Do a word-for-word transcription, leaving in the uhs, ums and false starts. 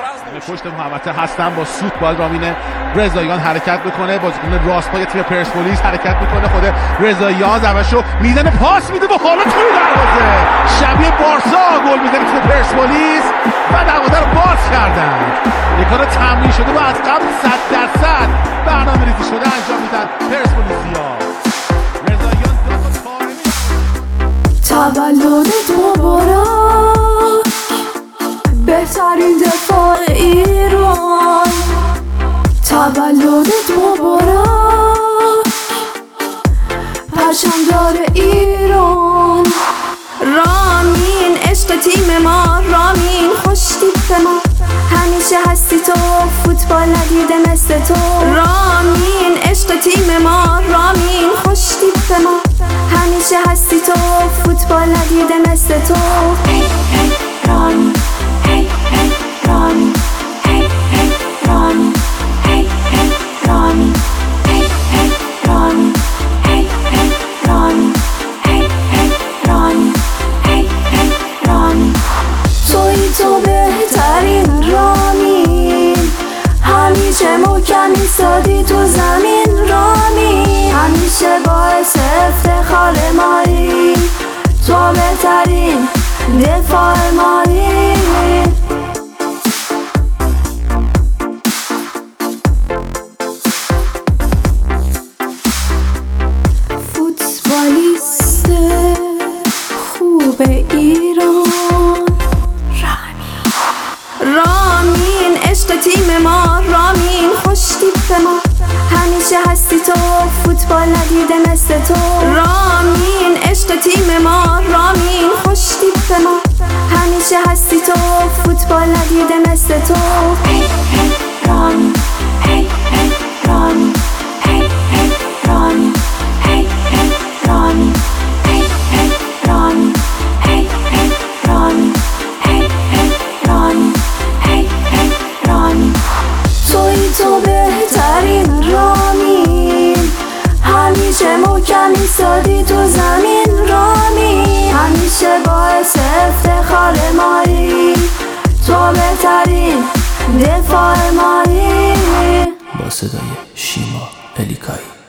پشت محوطه هستن با سوت. باید رامین رضاییان حرکت بکنه، بازیکن راست پای تیم پرسپولیس حرکت میکنه. خود رضاییان ضربهشو میزنه، پاس میده و حالا توی دروازه شبیه بارسا گل میزنه تیم پرسپولیس و دروازه رو باز کردن. یک کار تمرین شده و از قبل صد درصد برنامه‌ریزی شده انجام میدن پرسپولیسیا. رضاییان دو تا پاره تولدت مبارک، بهترین دفاع ایران. تولدت مبارک، پرچمدار ایران. رامین عشق تیم ما، رامین خوش تیپ ما، همیشه هستی تو، فوتبال ندیده مثل تو. رامین عشق تیم ما، رامین خوش تیپ ما، همیشه هستی تو، فوتبال ندیده مثل تو. هی هی رامین، هی هی رامین، هی هی رامین، هی هی رامین، هی هی رامین، هی هی رامین، هی هی رامین، هی هی رامین. تویی تو بهترین رامین، همیشه محکم ایستادی تو زمین رامین، همیشه باعث افتخار مایی، تو بهترین دفاع مایی. فوتبالیست خوب ایران، رامین عشق تیم ما، رامین خوش تیپ ما، همیشه هستی تو، فوتبال ندیده مثل تو. رامین عشق تیم ما، رامین خوش تیپ ما، همیشه هستی تو، فوتبال ندیده مثل تو. هی هی رامین، هی هی رامین، هی هی رامین، هی هی رامین، هی هی رامین، هی هی رامین، هی هی رامین، هی هی رامین. تویی تو بهترین رامین، همیشه محکم ایستادی تو زمین رامین، همیشه باعث افتخار مایی، تو بهترین دفاع مایی. با صدای شیما الیکایی.